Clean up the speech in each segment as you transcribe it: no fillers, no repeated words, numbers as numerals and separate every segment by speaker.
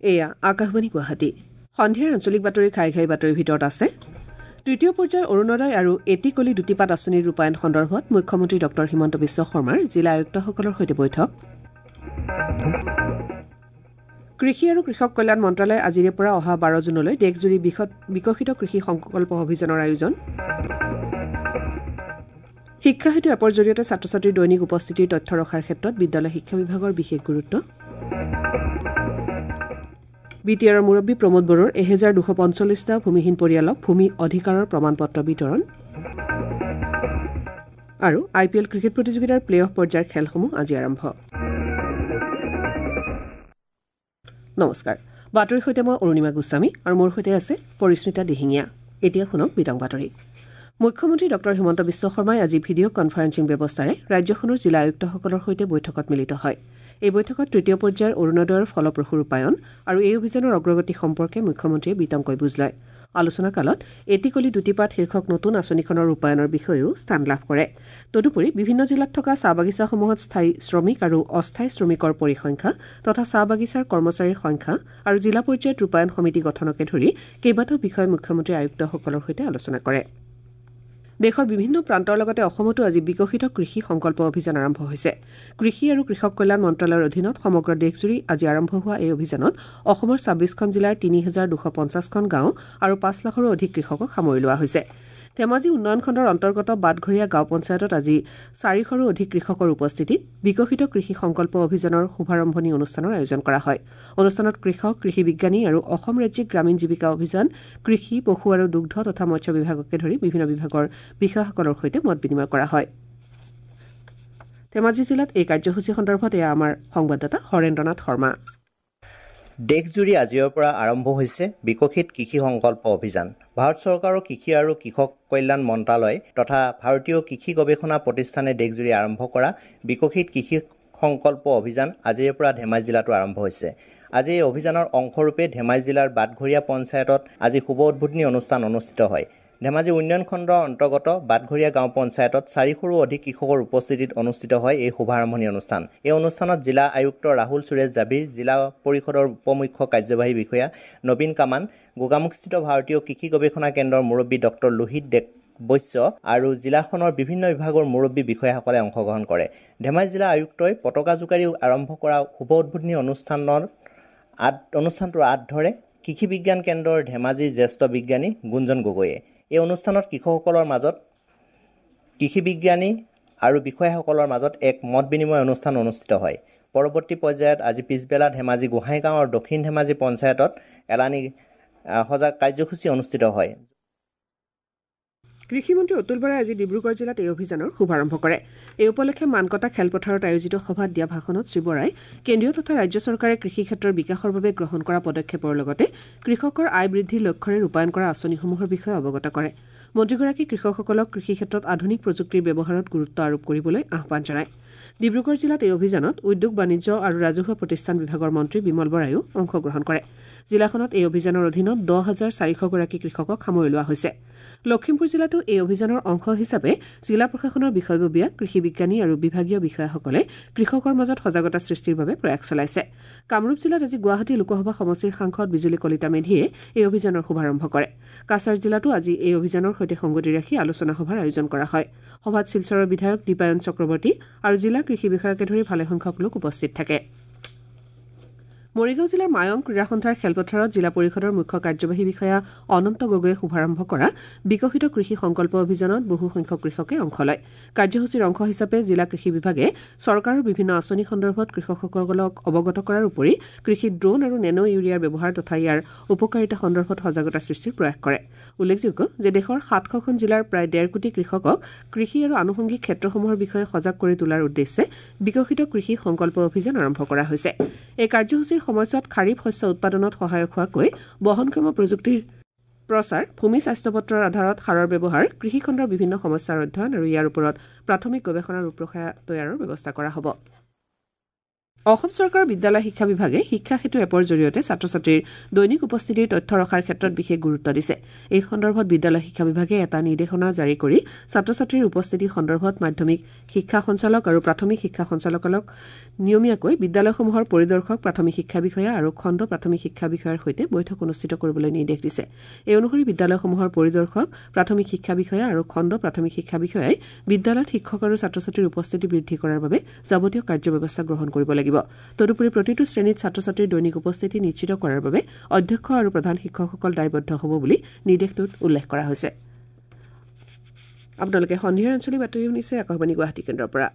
Speaker 1: এয়া আকাশবাণী গুৱাহাটী সন্ধিয়াৰ আঞ্চলিক বাতৰি ঘাই বাতৰিৰ ভিতৰত আছে তৃতীয় পৰ্যায়ৰ অৰুণোদয় আৰু এটিকলি দুটিপাত আঁচনিৰ ৰূপায়ণ সন্দৰ্ভত মুখ্যমন্ত্ৰী ডঃ হিমন্ত বিশ্ব শৰ্মাৰ জিলা আয়ুক্তসকলৰ সৈতে বৈঠক কৃষি আৰু কৃষক কল্যাণ মন্ত্ৰালয়ে আজিৰে পৰা অহা 12 জুনলৈ দেশজুৰি বিকশিত কৃষি সংকল্প অভিযানৰ আয়োজন শিক্ষা সেতু এপৰ জৰিয়তে ছাত্ৰ ছাত্ৰীৰ দৈনিক উপস্থিতিৰ তথ্য ৰখাৰ ক্ষেত্ৰত বিদ্যালয় শিক্ষা বিভাগৰ বিশেষ গুৰুত্ব বিটিআৰৰ মুৰব্বী প্ৰমোদ বড়োৰ 1245টা ভূমিহীন পৰিয়ালক ভূমি অধিকাৰৰ প্ৰমাণপত্ৰ বিতৰণ আৰু আইপিএল ক্ৰিকেট প্ৰতিযোগিতাৰ প্লে অফ পৰ্যায়ৰ খেলসমূহ আজি আৰম্ভ নমস্কাৰ বাতৰিৰ সৈতে মই অৰুণিমা গোস্বামী আৰু মোৰ সৈতে আছে পৰিস্মিতা দিহিঙীয়া এতিয়া শুনক বিতং বাতৰি মুখ্যমন্ত্ৰী ডঃ হিমন্ত বিশ্ব শৰ্মাই আজি ভিডিঅ' কনফাৰেন্সিং ব্যৱস্থাৰে ৰাজ্যখনৰ জিলা আয়ুক্তসকলৰ সৈতে বৈঠকত মিলিত হয় এই বৈঠকত তৃতীয় পৰ্যায়ৰ অৰুণোদয়ৰ ফলপ্ৰসূ ৰূপায়ণ আৰু এই অভিযানৰ অগ্ৰগতি সম্পৰ্কে মুখ্যমন্ত্ৰীয়ে বিতংকৈ বুজ লয় আলোচনা কালত এটিকলি দুটিপাত শীৰ্ষক নতুন আঁচনিখনৰ ৰূপায়ণৰ বিষয়েও স্থান লাভ কৰে তদুপৰি বিভিন্ন জিলাত থকা চাহ বাগিচাসমূহত স্থায়ী শ্ৰমিক আৰু অস্থায়ী শ্ৰমিকৰ পৰিসংখ্যা তথা চাহ বাগিচাৰ কৰ্মচাৰীৰ সংখ্যা আৰু জিলা পৰ্যায়ত ৰূপায়ণ সমিতি গঠনকে ধৰি কেইবাটাও বিষয় মুখ্যমন্ত্ৰী আয়ুক্তসকলৰ সৈতে আলোচনা কৰে দেশৰ বিভিন্ন প্ৰান্তৰ লগতে অসমতো আজি বিকশিত কৃষি সংকল্প অভিযান আৰম্ভ হৈছে কৃষি আৰু কৃষক কল্যাণ মন্ত্ৰালয়ৰ অধীনত সমগ্ৰ দেশজুৰি আজি আৰম্ভ হোৱা এই অভিযানত অসমৰ 26খন জিলাৰ 3250খন গাঁও আৰু 5 লাখৰো অধিক কৃষকক সামৰি লোৱা হৈছে ধেমাজি উন্নয়ন খণ্ডৰ অন্তৰ্গত বাটঘৰীয়া গাঁও পঞ্চায়তত আজি 400ৰো অধিক কৃষকৰ উপস্থিতিত বিকশিত কৃষি সংকল্প অভিযানৰ শুভাৰম্ভণি অনুষ্ঠানৰ আয়োজন কৰা হয় অনুষ্ঠানত কৃষক কৃষি বিজ্ঞানী আৰু অসম ৰাজ্যিক গ্ৰামীণ জীৱিকা অভিযান কৃষি পশু আৰু দুগ্ধ তথা মৎস্য বিভাগকে ধৰি বিভিন্ন বিভাগৰ বিষয়াসকলৰ সৈতে মত বিনিময় কৰা হয় ধেমাজি জিলাত এই কাৰ্যসূচী সন্দৰ্ভত এয়া আমাৰ সংবাদদাতা হৰেন্দ্ৰনাথ শৰ্মা
Speaker 2: দেশজুৰি আজিৰ পৰা আৰম্ভ হৈছে বিকশিত কৃষি সংকল্প অভিযান ভাৰত চৰকাৰৰ কৃষি আৰু কৃষক কল্যাণ মন্ত্ৰালয় তথা ভাৰতীয় কৃষি গৱেষণা প্ৰতিষ্ঠানে দেশজুৰি আৰম্ভ কৰা বিকশিত কৃষি সংকল্প অভিযান আজিৰ পৰা ধেমাজি জিলাতো আৰম্ভ হৈছে আজি এই অভিযানৰ অংশৰূপে ধেমাজি জিলাৰ বাটঘৰীয়া পঞ্চায়তত আজি শুভ উদ্বোধনী অনুষ্ঠান অনুষ্ঠিত হয় ধেমাজি উন্নয়ন খণ্ডৰ অন্তৰ্গত বাটঘৰীয়া গাঁও পঞ্চায়তত 400ৰো অধিক কৃষকৰ উপস্থিতিত অনুষ্ঠিত হয় এই শুভাৰম্ভণি অনুষ্ঠান এই অনুষ্ঠানত জিলা আয়ুক্ত ৰাহুল সুৰেশ জাবিৰ জিলা পৰিষদৰ উপমুখ্য কাৰ্যবাহী বিষয়া নবীন কামান গোগামুখস্থিত ভাৰতীয় কৃষি গৱেষণা কেন্দ্ৰৰ মুৰব্বী ডক্টৰ লোহিত বৈশ্য আৰু জিলাখনৰ বিভিন্ন বিভাগৰ মুৰব্বী বিষয়াসকলে অংশগ্ৰহণ কৰে ধেমাজি জিলা আয়ুক্তই পতাকা জোকাৰি আৰম্ভ কৰা শুভ উদ্বোধনী অনুষ্ঠানটোৰ আঁত ধৰে কৃষি বিজ্ঞান কেন্দ্ৰৰ ধেমাজি জ্যেষ্ঠ বিজ্ঞানী গুঞ্জন গগৈয়ে এই অনুষ্ঠানত কৃষকসকলৰ মাজত কৃষি বিজ্ঞানী আৰু বিষয়াসকলৰ মাজত এক মত বিনিময় অনুষ্ঠান অনুষ্ঠিত হয় পৰৱৰ্তী পৰ্যায়ত আজি পিছবেলা ধেমাজি গোহাঁইগাঁও আৰু দক্ষিণ ধেমাজি পঞ্চায়তত এলানি সজাগ কাৰ্যসূচী অনুষ্ঠিত হয়
Speaker 1: কৃষিমন্ত্ৰী অতুল বৰাই আজি ডিব্ৰুগড় জিলাত এই অভিযানৰ শুভাৰম্ভ কৰে এই উপলক্ষে মানকটা খেলপথাৰত আয়োজিত সভাত দিয়া ভাষণত শ্ৰী বৰাই কেন্দ্ৰীয় তথা ৰাজ্য চৰকাৰে কৃষি ক্ষেত্ৰৰ বিকাশৰ বাবে গ্ৰহণ কৰা পদক্ষেপৰ লগতে কৃষকৰ আয় বৃদ্ধিৰ লক্ষ্যৰে ৰূপায়ণ কৰা আঁচনিসমূহৰ বিষয়ে অৱগত কৰে মন্ত্ৰীগৰাকী কৃষকসকলক কৃষি ক্ষেত্ৰত আধুনিক প্ৰযুক্তিৰ ব্যৱহাৰত গুৰুত্ব আৰোপ কৰিবলৈ আহ্বান জনায় ডিব্ৰুগড় জিলাত এই অভিযানত উদ্যোগ বাণিজ্য আৰু ৰাজহুৱা প্ৰতিষ্ঠান বিভাগৰ মন্ত্ৰী বিমল বৰায়ো অংশগ্ৰহণ কৰে জিলাখনত এই অভিযানৰ অধীনত 10,400 গৰাকী কৃষকক সামৰি লোৱা হৈছে লখিমপুৰ জিলাতো এই অভিযানৰ অংশ হিচাপে জিলা প্ৰশাসনৰ বিষয়ববীয়া কৃষি বিজ্ঞানী আৰু বিভাগীয় বিষয়াসকলে কৃষকৰ মাজত সজাগতা সৃষ্টিৰ বাবে প্ৰয়াস চলাইছে কামৰূপ জিলাত আজি গুৱাহাটী লোকসভা সমষ্টিৰ সাংসদ বিজুলী কলিতা মেধিয়ে এই অভিযানৰ শুভাৰম্ভ কৰে কাছাৰ জিলাতো আজি এই অভিযানৰ সৈতে সংগতি ৰাখি আলোচনা সভাৰ আয়োজন কৰা হয় সভাত শিলচৰৰ বিধায়ক দীপায়ন চক্ৰৱৰ্তী আৰু জিলা কৃষি বিষয়াকে ধৰি ভালেসংখ্যক লোক উপস্থিত থাকে মৰিগাঁও জিলাৰ মায়ং ক্ৰীড়া সন্থাৰ খেলপথাৰত জিলা পৰিষদৰ মুখ্য কাৰ্যবাহী বিষয়া অনন্ত গগৈয়ে শুভাৰম্ভ কৰা বিকশিত কৃষি সংকল্প অভিযানত বহু সংখ্যক কৃষকে অংশ লয় কাৰ্যসূচীৰ অংশ হিচাপে জিলা কৃষি বিভাগে চৰকাৰৰ বিভিন্ন আঁচনি সন্দৰ্ভত কৃষকসকলক অৱগত কৰাৰ উপৰি কৃষিত ড্ৰোন আৰু নেনো ইউৰিয়াৰ ব্যৱহাৰ তথা ইয়াৰ উপকাৰিতা সন্দৰ্ভত সজাগতা সৃষ্টিৰ প্ৰয়াস কৰে উল্লেখযোগ্য যে দেশৰ 700খন জিলাৰ প্ৰায় 1.5 কোটি কৃষকক কৃষি আৰু আনুষংগিক ক্ষেত্ৰসমূহৰ বিষয়ে সজাগ কৰি তোলাৰ উদ্দেশ্যে বিকশিত কৃষি সংকল্প অভিযান আৰম্ভ কৰা হৈছে এই কাৰ্যসূচীৰ সময়ছোৱাত খাৰিফ শস্য উৎপাদনত সহায়ক হোৱাকৈ বহনক্ষম প্ৰযুক্তিৰ প্ৰচাৰ ভূমি স্বাস্থ্যপত্ৰৰ আধাৰত সাৰৰ ব্যৱহাৰ কৃষি খণ্ডৰ বিভিন্ন সমস্যাৰ অধ্যয়ন আৰু ইয়াৰ ওপৰত প্ৰাথমিক গৱেষণা ৰূপৰেখা তৈয়াৰৰ ব্যৱস্থা কৰা হ'ব অসম চৰকাৰৰ বিদ্যালয় শিক্ষা বিভাগে শিক্ষা সেতু এপৰ জৰিয়তে ছাত্ৰ-ছাত্ৰীৰ দৈনিক উপস্থিতিৰ তথ্য ৰখাৰ ক্ষেত্ৰত বিশেষ গুৰুত্ব দিছে। এই সন্দৰ্ভত বিদ্যালয় শিক্ষা বিভাগে এটা নিৰ্দেশনা জাৰি কৰি ছাত্ৰ-ছাত্ৰীৰ উপস্থিতি সন্দৰ্ভত মাধ্যমিক শিক্ষা সঞ্চালক আৰু প্ৰাথমিক শিক্ষা সঞ্চালকালক নিয়মীয়াকৈ বিদ্যালয়সমূহৰ পৰিদৰ্শক, প্ৰাথমিক শিক্ষা বিষয়া আৰু খণ্ড প্ৰাথমিক শিক্ষা বিষয়াৰ সৈতে বৈঠক অনুষ্ঠিত কৰিবলৈ নিৰ্দেশ দিছে। এই অনুসৰি বিদ্যালয়সমূহৰ পৰিদৰ্শক, প্ৰাথমিক শিক্ষা বিষয়া আৰু খণ্ড প্ৰাথমিক শিক্ষা বিষয়াই বিদ্যালয়ত শিক্ষক আৰু ছাত্ৰ-ছাত্ৰীৰ উপস্থিতি বৃদ্ধি কৰাৰ বাবে যাৱতীয় কাৰ্যব্যৱস্থা গ্ৰহণ কৰিব লাগিব। তদুপৰি প্ৰতিটো শ্ৰেণীত ছাত্ৰ-ছাত্ৰীৰ দৈনিক উপস্থিতি নিশ্চিত কৰাৰ বাবে অধ্যক্ষ আৰু প্ৰধান শিক্ষকসকল দায়বদ্ধ হ'ব বুলি নিৰ্দেশটোত উল্লেখ কৰা হৈছে। আপোনালোকে সন্ধিয়াৰ আঞ্চলিক বাতৰি শুনিছে আকাশবাণী গুৱাহাটী কেন্দ্ৰৰ পৰা।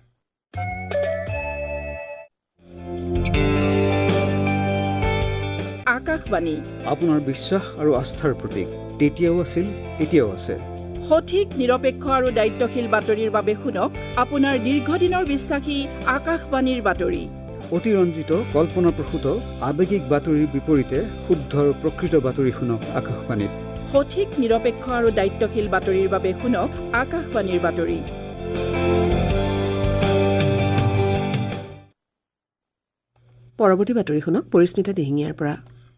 Speaker 3: আকাশবাণী
Speaker 4: আপোনাৰ বিশ্বাস আৰু আস্থাৰ প্ৰতীক। তেতিয়াও আছিল, এতিয়াও আছে।
Speaker 3: সঠিক, নিৰপেক্ষ আৰু দায়িত্বশীল বাতৰিৰ বাবে শুনক আপোনাৰ দীৰ্ঘদিনৰ বিশ্বাসী আকাশবাণীৰ বাতৰি।
Speaker 4: অতিৰঞ্জিত, কল্পনাপ্ৰসূত, আৱেগিক বাতৰিৰ বিপৰীতে শুদ্ধ আৰু প্ৰকৃত বাতৰি শুনক আকাশবাণীত।
Speaker 3: সঠিক, নিৰপেক্ষ আৰু দায়িত্বশীল বাতৰিৰ বাবে শুনক আকাশবাণীৰ বাতৰি।
Speaker 1: পৰৱৰ্তী বাতৰি শুনক পৰিস্মিতা দিহিঙীয়াৰ পৰা।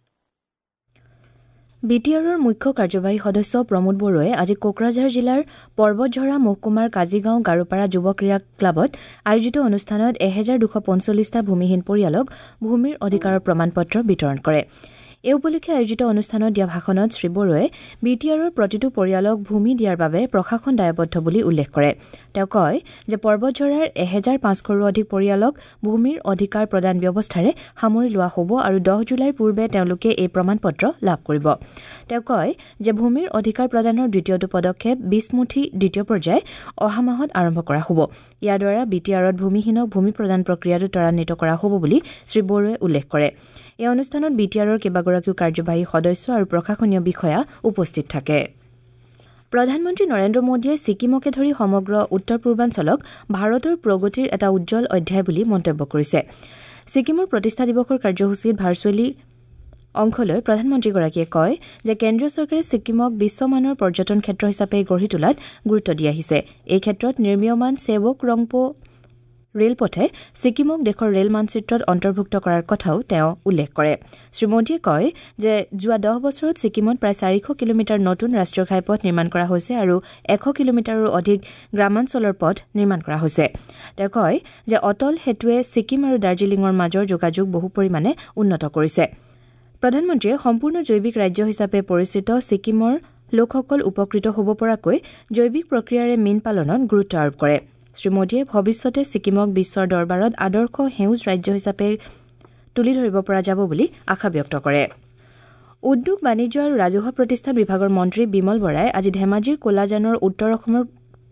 Speaker 5: বিটিআৰৰ মুখ্য কাৰ্যবাহী সদস্য প্ৰমোদ বড়োৱে আজি কোকৰাঝাৰ জিলাৰ পৰ্বতঝৰা মহকুমাৰ কাজিগাঁও গাৰোপাৰা যুৱ ক্ৰীড়া ক্লাবত আয়োজিত অনুষ্ঠানত 1245টা ভূমিহীন পৰিয়ালক ভূমিৰ অধিকাৰৰ প্ৰমাণপত্ৰ বিতৰণ কৰে। এই উপলক্ষে আয়োজিত অনুষ্ঠানত দিয়া ভাষণত শ্ৰীবড়োৱে বিটিআৰৰ প্ৰতিটো পৰিয়ালক ভূমি দিয়াৰ বাবে প্ৰশাসন দায়বদ্ধ বুলি উল্লেখ কৰে। তেওঁ কয় যে পৰ্বতঝৰাৰ 1500ৰো অধিক পৰিয়ালক ভূমিৰ অধিকাৰ প্ৰদান ব্যৱস্থাৰে সামৰি লোৱা হ'ব আৰু 10 জুলাইৰ পূৰ্বে তেওঁলোকে এই প্ৰমাণপত্ৰ লাভ কৰিব। তেওঁ কয় যে ভূমিৰ অধিকাৰ প্ৰদানৰ দ্বিতীয়টো পদক্ষেপ 20 মুঠি দ্বিতীয় পৰ্যায় অহা মাহত আৰম্ভ কৰা হ'ব। ইয়াৰ দ্বাৰা বিটিআৰত ভূমিহীনক ভূমি প্ৰদান প্ৰক্ৰিয়াটো ত্বৰান্বিত কৰা হ'ব বুলি শ্ৰীবড়োৱে উল্লেখ কৰে। এই অনুষ্ঠানত বিটিআৰৰ কেইবাগৰাকীও কাৰ্যবাহী সদস্য আৰু প্ৰশাসনীয় বিষয়া উপস্থিত থাকে। প্ৰধানমন্ত্ৰী নৰেন্দ্ৰ মোদীয়ে ছিকিমকে ধৰি সমগ্ৰ উত্তৰ পূৰ্বাঞ্চলক ভাৰতৰ প্ৰগতিৰ এটা উজ্জ্বল অধ্যায় বুলি মন্তব্য কৰিছে। ছিকিমৰ প্ৰতিষ্ঠা দিৱসৰ কাৰ্যসূচীত ভাৰ্চুৱেলি অংশ লৈ প্ৰধানমন্ত্ৰীগৰাকীয়ে কয় যে কেন্দ্ৰীয় চৰকাৰে ছিকিমক বিশ্বমানৰ পৰ্যটন ক্ষেত্ৰ হিচাপে গঢ়ি তোলাত গুৰুত্ব দি আহিছে। এই ক্ষেত্ৰত নিৰ্মীয়মান সেৱক ৰংপো ৰেলপথে ছিকিমক দেশৰ ৰেল মানচিত্ৰত অন্তৰ্ভুক্ত কৰাৰ কথাও তেওঁ উল্লেখ কৰে। শ্ৰীমোদীয়ে কয় যে যোৱা 10 বছৰত ছিকিমত প্ৰায় 400 কিলোমিটাৰ নতুন ৰাষ্ট্ৰীয় ঘাইপথ নিৰ্মাণ কৰা হৈছে আৰু 100 কিলোমিটাৰৰো অধিক গ্ৰামাঞ্চলৰ পথ নিৰ্মাণ কৰা হৈছে। তেওঁ কয় যে অটল সেতুৱে ছিকিম আৰু দাৰ্জিলিঙৰ মাজৰ যোগাযোগ বহু পৰিমাণে উন্নত কৰিছে। প্ৰধানমন্ত্ৰীয়ে সম্পূৰ্ণ জৈৱিক ৰাজ্য হিচাপে পৰিচিত ছিকিমৰ লোকসকল উপকৃত হ'ব পৰাকৈ জৈৱিক প্ৰক্ৰিয়াৰে মীন পালনত গুৰুত্ব আৰোপ কৰে। শ্ৰীমোদীয়ে ভৱিষ্যতে ছিকিমক বিশ্বৰ দৰবাৰত আদৰ্শ সেউজ ৰাজ্য হিচাপে তুলি ধৰিব পৰা যাব বুলি আশা ব্যক্ত কৰে। উদ্যোগ, বাণিজ্য আৰু ৰাজহুৱা প্ৰতিষ্ঠান বিভাগৰ মন্ত্ৰী বিমল বৰাই আজি ধেমাজিৰ কোলাজানৰ উত্তৰ অসমৰ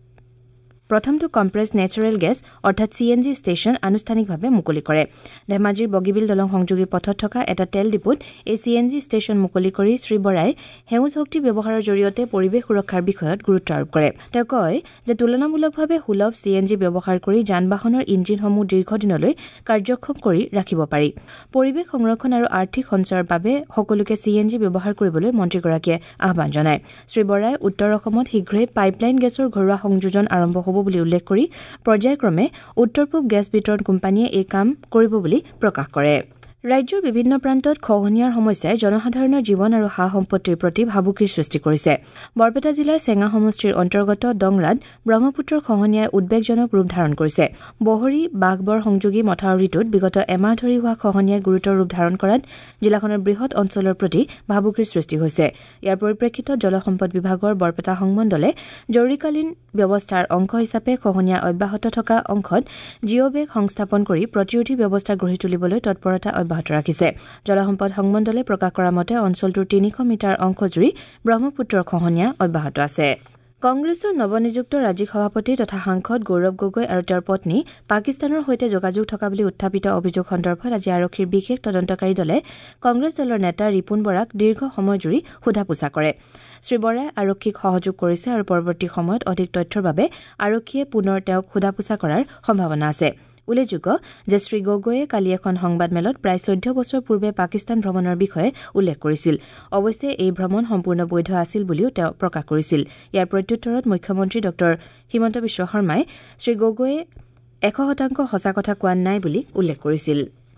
Speaker 5: প্ৰথমটো কম্প্ৰেছ নেচাৰেল গেছ অৰ্থাৎ CNG ষ্টেচন আনুষ্ঠানিকভাৱে মুকলি কৰে। ধেমাজিৰ বগীবিল দলং সংযোগী পথত থকা এটা তেল ডিপুত এই CNG ষ্টেচন মুকলি কৰি শ্ৰী বৰাই সেউজ শক্তি ব্যৱহাৰৰ জৰিয়তে পৰিৱেশ সুৰক্ষাৰ বিষয়ত গুৰুত্ব আৰোপ কৰে। তেওঁ কয় যে তুলনামূলকভাৱে সুলভ CNG ব্যৱহাৰ কৰি যান-বাহনৰ ইঞ্জিনসমূহ দীৰ্ঘদিনলৈ কাৰ্যক্ষম কৰি ৰাখিব পাৰি। পৰিৱেশ সংৰক্ষণ আৰু আৰ্থিক সঞ্চয়ৰ বাবে সকলোকে CNG ব্যৱহাৰ কৰিবলৈ মন্ত্ৰীগৰাকীয়ে আহ্বান জনায়। শ্ৰী বৰাই উত্তৰ অসমত শীঘ্ৰেই পাইপলাইন গেছৰ ঘৰুৱা সংযোজন আৰম্ভ হ'ব বুলি উল্লেখ কৰি পৰ্যায়ক্ৰমে উত্তৰ পূব গেছ বিতৰণ কোম্পানীয়ে এই কাম কৰিব বুলি প্ৰকাশ কৰে। ৰাজ্যৰ বিভিন্ন প্ৰান্তত খহনীয়াৰ সমস্যাই জনসাধাৰণৰ জীৱন আৰু সা সম্পত্তিৰ প্ৰতি ভাবুকিৰ সৃষ্টি কৰিছে। বৰপেটা জিলাৰ চেঙা সমষ্টিৰ অন্তৰ্গত ডংৰাত ব্ৰহ্মপুত্ৰৰ খহনীয়াই উদ্বেগজনক ৰূপ ধাৰণ কৰিছে। বহৰী বাঘবৰ সংযোগী মথাউৰিটোত বিগত এমাহ ধৰি হোৱা খহনীয়াই গুৰুতৰ ৰূপ ধাৰণ কৰাত জিলাখনৰ বৃহৎ অঞ্চলৰ প্ৰতি ভাবুকিৰ সৃষ্টি হৈছে। ইয়াৰ পৰিপ্ৰেক্ষিতত জলসম্পদ বিভাগৰ বৰপেটা সংমণ্ডলে জৰুৰীকালীন ব্যৱস্থাৰ অংশ হিচাপে খহনীয়া অব্যাহত থকা অংশত জিঅ'বেগ সংস্থাপন কৰি প্ৰতিৰোধী ব্যৱস্থা গঢ়ি তুলিবলৈ তৎপৰতা অব্যাহত ৰাখিছে। জলসম্পদ সংমণ্ডলে প্ৰকাশ কৰা মতে অঞ্চলটোৰ 300 মিটাৰ অংশজুৰি ব্ৰহ্মপুত্ৰৰ খহনীয়া অব্যাহত আছে। কংগ্ৰেছৰ নৱনিযুক্ত ৰাজ্যিক সভাপতি তথা সাংসদ গৌৰৱ গগৈ আৰু তেওঁৰ পত্নী পাকিস্তানৰ সৈতে যোগাযোগ থকা বুলি উত্থাপিত অভিযোগ সন্দৰ্ভত আজি আৰক্ষীৰ বিশেষ তদন্তকাৰী দলে কংগ্ৰেছ দলৰ নেতা ৰিপুণ বৰাক দীৰ্ঘ সময়জুৰি সোধা-পোছা কৰে। শ্ৰী বৰাই আৰক্ষীক সহযোগ কৰিছে আৰু পৰৱৰ্তী সময়ত অধিক তথ্যৰ বাবে আৰক্ষীয়ে পুনৰ তেওঁক সোধা-পোছা কৰাৰ সম্ভাৱনা আছে। উল্লেখযোগ্য যে শ্ৰী গগৈয়ে কালি এখন সংবাদমেলত প্ৰায় 14 বছৰ পূৰ্বে পাকিস্তান ভ্ৰমণৰ বিষয়ে উল্লেখ কৰিছিল। অৱশ্যে এই ভ্ৰমণ সম্পূৰ্ণ বৈধ আছিল বুলিও তেওঁ প্ৰকাশ কৰিছিল। ইয়াৰ প্ৰত্যুত্তৰত মুখ্যমন্ত্ৰী ডঃ হিমন্ত বিশ্ব শৰ্মাই শ্ৰী গগৈয়ে 100% সঁচা কথা কোৱা নাই বুলি উল্লেখ কৰিছিল।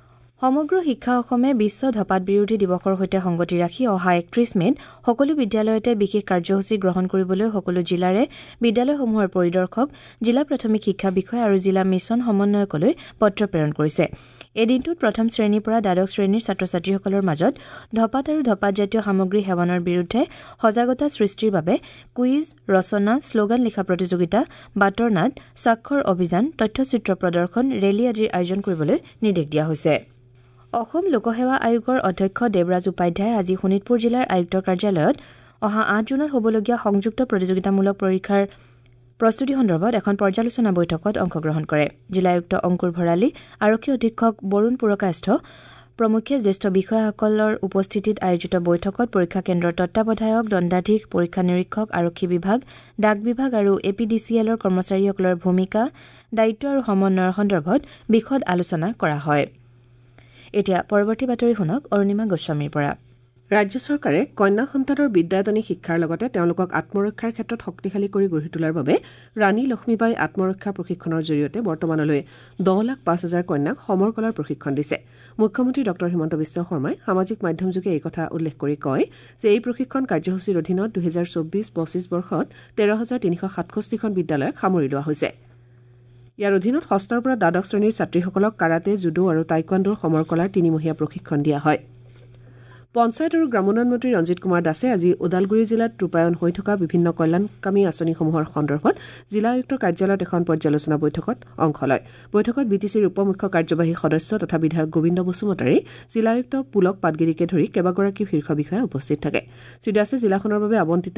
Speaker 5: সমগ্ৰ শিক্ষা অসমে বিশ্ব ধপাত বিৰোধী দিৱসৰ সৈতে সংগতি ৰাখি অহা ৩১ মেত সকলো বিদ্যালয়তে বিশেষ কাৰ্যসূচী গ্ৰহণ কৰিবলৈ সকলো জিলাৰে বিদ্যালয়সমূহৰ পৰিদৰ্শক, জিলা প্ৰাথমিক শিক্ষা বিষয়া আৰু জিলা মিছন সমন্বয়কলৈ পত্ৰ প্ৰেৰণ কৰিছে। এই দিনটোত প্ৰথম শ্ৰেণীৰ পৰা দ্বাদশ শ্ৰেণীৰ ছাত্ৰ ছাত্ৰীসকলৰ মাজত ধপাত আৰু ধপাতজাতীয় সামগ্ৰী সেৱনৰ বিৰুদ্ধে সজাগতা সৃষ্টিৰ বাবে কুইজ, ৰচনা, শ্লোগান লিখা প্ৰতিযোগিতা, বাতৰ নাট, স্বাক্ষৰ অভিযান, তথ্যচিত্ৰ প্ৰদৰ্শন, ৰেলী আদিৰ আয়োজন কৰিবলৈ নিৰ্দেশ দিয়া হৈছে। অসম লোকসেৱা আয়োগৰ অধ্যক্ষ দেৱৰাজ উপাধ্যায়ে আজি শোণিতপুৰ জিলাৰ আয়ুক্তৰ কাৰ্যালয়ত অহা ৮ জুনত হ'বলগীয়া সংযুক্ত প্ৰতিযোগিতামূলক পৰীক্ষাৰ প্ৰস্তুতি সন্দৰ্ভত এখন পৰ্যালোচনা বৈঠকত অংশগ্ৰহণ কৰে। জিলা আয়ুক্ত অংকুৰ ভৰালী, আৰক্ষী অধীক্ষক বৰুণ পুৰকাষ্ঠ প্ৰমুখ্যে জ্যেষ্ঠ বিষয়াসকলৰ উপস্থিতিত আয়োজিত বৈঠকত পৰীক্ষা কেন্দ্ৰৰ তত্বাৱধায়ক, দণ্ডাধীশ, পৰীক্ষা নিৰীক্ষক, আৰক্ষী বিভাগ, ডাক বিভাগ আৰু APDCLৰ কৰ্মচাৰীসকলৰ ভূমিকা, দায়িত্ব আৰু সমন্বয়ৰ সন্দৰ্ভত বিশদ আলোচনা কৰা হয়। এতিয়া পৰৱৰ্তী বাতৰি শুনক অৰুণিমা গোস্বামীৰ পৰা।
Speaker 1: ৰাজ্য চৰকাৰে কন্যা সন্তানৰ বিদ্যায়তনী শিক্ষাৰ লগতে তেওঁলোকক আত্মৰক্ষাৰ ক্ষেত্ৰত শক্তিশালী কৰি গঢ়ি তোলাৰ বাবে ৰাণী লক্ষ্মীবাই আত্মৰক্ষা প্ৰশিক্ষণৰ জৰিয়তে বৰ্তমানলৈ 10,05,000 কন্যাক সমৰ কলাৰ প্ৰশিক্ষণ দিছে। মুখ্যমন্ত্ৰী ডঃ হিমন্ত বিশ্ব শৰ্মাই সামাজিক মাধ্যমযোগে এই কথা উল্লেখ কৰি কয় যে এই প্ৰশিক্ষণ কাৰ্যসূচীৰ অধীনত 2024-25 বৰ্ষত 13,367খন বিদ্যালয়ক সামৰি লোৱা হৈছে। ইয়াৰ অধীনত 6ৰ পৰা দ্বাদশ শ্ৰেণীৰ ছাত্ৰীসকলক কাৰাটে, জুডো আৰু টাইকোৱাণ্ডোৰ সমৰ কলাৰ 3মহীয়া প্ৰশিক্ষণ দিয়া হয়। পঞ্চায়ত আৰু গ্ৰামোন্নয়ন মন্ত্ৰী ৰঞ্জিত কুমাৰ দাসে আজি ওদালগুৰি জিলাত ৰূপায়ণ হৈ থকা বিভিন্ন কল্যাণকামী আঁচনিসমূহৰ সন্দৰ্ভত জিলা আয়ুক্তৰ কাৰ্যালয়ত এখন পৰ্যালোচনা বৈঠকত অংশ লয়। বৈঠকত BTCৰ উপ মুখ্য কাৰ্যবাহী সদস্য তথা বিধায়ক গোবিন্দ বসুমতাৰী, জিলা আয়ুক্ত পুলক পাটগিৰিকে ধৰি কেইবাগৰাকীও শীৰ্ষ বিষয়া উপস্থিত থাকে। শ্ৰীদাসে জিলাখনৰ বাবে আবণ্টিত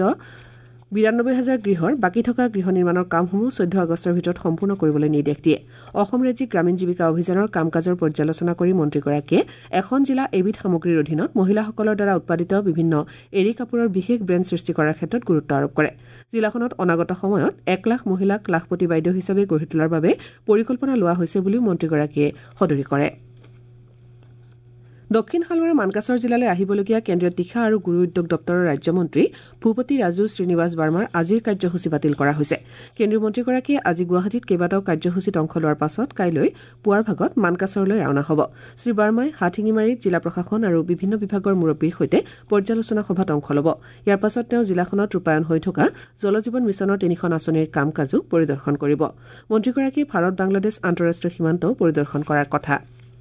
Speaker 1: 92,000 গৃহৰ বাকী থকা গৃহ নিৰ্মাণৰ কামসমূহ 14 আগষ্টৰ ভিতৰত সম্পূৰ্ণ কৰিবলৈ নিৰ্দেশ দিয়ে। অসম ৰাজ্যিক গ্ৰামীণ জীৱিকা অভিযানৰ কাম কাজৰ পৰ্যালোচনা কৰি মন্ত্ৰীগৰাকীয়ে এখন জিলা এবিধ সামগ্ৰীৰ অধীনত মহিলাসকলৰ দ্বাৰা উৎপাদিত বিভিন্ন এৰী কাপোৰৰ বিশেষ ব্ৰেণ্ড সৃষ্টি কৰাৰ ক্ষেত্ৰত গুৰুত্ব আৰোপ কৰে। জিলাখনত অনাগত সময়ত 1 লাখ মহিলাক লাখপতি বাইদেউ হিচাপে গঢ়ি তোলাৰ বাবে পৰিকল্পনা লোৱা হৈছে বুলিও মন্ত্ৰীগৰাকীয়ে সদৰি কৰে। দক্ষিণ শালমৰা মানকাছৰ জিলালৈ আহিবলগীয়া কেন্দ্ৰীয় তীখা আৰু গুৰু উদ্যোগ দপ্তৰৰ ৰাজ্যমন্ত্ৰী ভূপতি ৰাজু শ্ৰীনিবাস বাৰ্মাৰ আজিৰ কাৰ্যসূচী বাতিল কৰা হৈছে। কেন্দ্ৰীয় মন্ত্ৰীগৰাকীয়ে আজি গুৱাহাটীত কেইবাটাও কাৰ্যসূচীত অংশ লোৱাৰ পাছত কাইলৈ পুৱাৰ ভাগত মানকাছৰলৈ ৰাওনা হ'ব। শ্ৰীবাৰ্মাই হাতশিঙিমাৰীত জিলা প্ৰশাসন আৰু বিভিন্ন বিভাগৰ মুৰব্বীৰ সৈতে পৰ্যালোচনা সভাত অংশ ল'ব। ইয়াৰ পাছত তেওঁ জিলাখনত ৰূপায়ণ হৈ থকা জল জীৱন মিছনৰ 3খন আঁচনিৰ কাম কাজো পৰিদৰ্শন কৰিব। মন্ত্ৰীগৰাকীয়ে ভাৰত-বাংলাদেশ আন্তঃৰাষ্ট্ৰীয় সীমান্তও পৰিদৰ্শন কৰাৰ কথা।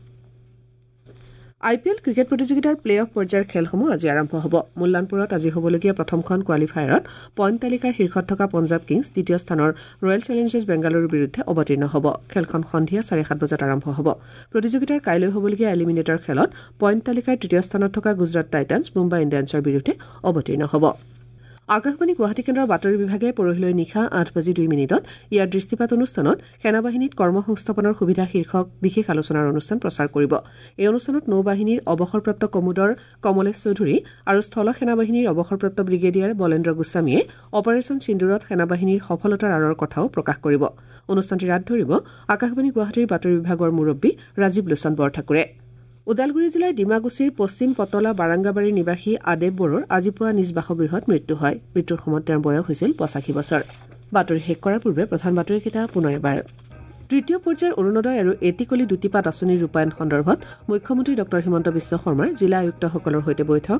Speaker 1: IPL ক্ৰিকেট প্ৰতিযোগিতাৰ প্লে অফ পৰ্যায়ৰ খেলসমূহ আজি আৰম্ভ হ'ব। মুল্লানপুৰত আজি হ'বলগীয়া প্ৰথমখন কোৱালিফায়াৰত পইণ্ট তালিকাৰ শীৰ্ষত থকা পঞ্জাৱ কিংছ দ্বিতীয় স্থানৰ ৰয়েল চেলেঞ্জাৰ্ছ বেংগালুৰুৰ বিৰুদ্ধে অৱতীৰ্ণ হ'ব। খেলখন সন্ধিয়া 7:30 বজাত আৰম্ভ হ'ব। প্ৰতিযোগিতাৰ কাইলৈ হ'বলগীয়া এলিমিনেটৰ খেলত পইণ্ট তালিকাৰ তৃতীয় স্থানত থকা গুজৰাট টাইটান্ছ মুম্বাই ইণ্ডিয়ানছৰ বিৰুদ্ধে অৱতীৰ্ণ হ'ব। আকাশবাণী গুৱাহাটী কেন্দ্ৰৰ বাতৰি বিভাগে পৰহিলৈ নিশা 8:02 ইয়াৰ দৃষ্টিপাত অনুষ্ঠানত সেনাবাহিনীত কৰ্মসংস্থাপনৰ সুবিধা শীৰ্ষক বিশেষ আলোচনাৰ অনুষ্ঠান প্ৰচাৰ কৰিব। এই অনুষ্ঠানত নৌবাহিনীৰ অৱসৰপ্ৰাপ্ত কমোডৰ কমলেশ চৌধুৰী আৰু স্থল সেনাবাহিনীৰ অৱসৰপ্ৰাপ্ত ব্ৰিগেডিয়াৰ বলেন্দ্ৰ গোস্বামীয়ে অপাৰেচন সিন্দুৰত সেনাবাহিনীৰ সফলতাৰ আঁৰৰ কথাও প্ৰকাশ কৰিব। অনুষ্ঠানটিৰ আঁত ধৰিব আকাশবাণী গুৱাহাটীৰ বাতৰি বিভাগৰ মুৰব্বী ৰাজীৱ লোচন বৰঠাকুৰে। ওদালগুৰি জিলাৰ ডিমাকুছিৰ পশ্চিম পতলা বাৰাংগাবাৰীৰ নিবাসী আদেৱ বড়োৰ আজি পুৱা নিজ বাসগৃহত মৃত্যু হয়। মৃত্যুৰ সময়ত তেওঁৰ বয়স হৈছিল 85 বছৰ। বাতৰি শেষ কৰাৰ পূৰ্বে প্ৰধান বাতৰিকেইটা পুনৰ এবাৰ। তৃতীয় পৰ্যায়ৰ অৰুণোদয় আৰু এটিকলি দুটিপাত আঁচনিৰ ৰূপায়ণ সন্দৰ্ভত মুখ্যমন্ত্ৰী ডঃ হিমন্ত বিশ্ব শৰ্মাৰ জিলা আয়ুক্তসকলৰ সৈতে বৈঠক।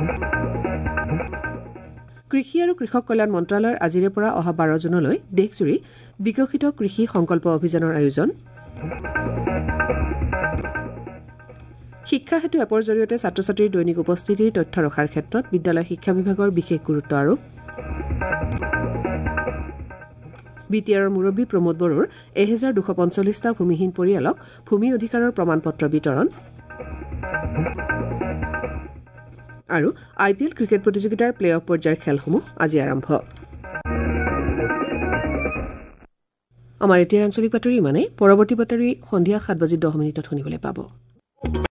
Speaker 1: কৃষি আৰু কৃষক কল্যাণ মন্ত্ৰালয়ৰ আজিৰে পৰা অহা 12 জুনলৈ দেশজুৰি বিকশিত কৃষি সংকল্প অভিযানৰ আয়োজন। শিক্ষা সেতু এপৰ জৰিয়তে ছাত্ৰ ছাত্ৰীৰ দৈনিক উপস্থিতিৰ তথ্য ৰখাৰ ক্ষেত্ৰত বিদ্যালয় শিক্ষা বিভাগৰ বিশেষ গুৰুত্ব আৰোপ। BTRৰ মুৰব্বী প্ৰমোদ বড়োৰ 1245টা ভূমিহীন পৰিয়ালক ভূমি অধিকাৰৰ প্ৰমাণপত্ৰ বিতৰণ। আৰু IPL ক্ৰিকেট প্ৰতিযোগিতাৰ প্লে অফ পৰ্যায়ৰ খেলসমূহ আজি আৰম্ভ। আমাৰ এতিয়া আঞ্চলিক বাতৰি ইমানেই। পৰৱৰ্তী বাতৰি সন্ধিয়া 7:10 শুনিবলৈ পাব।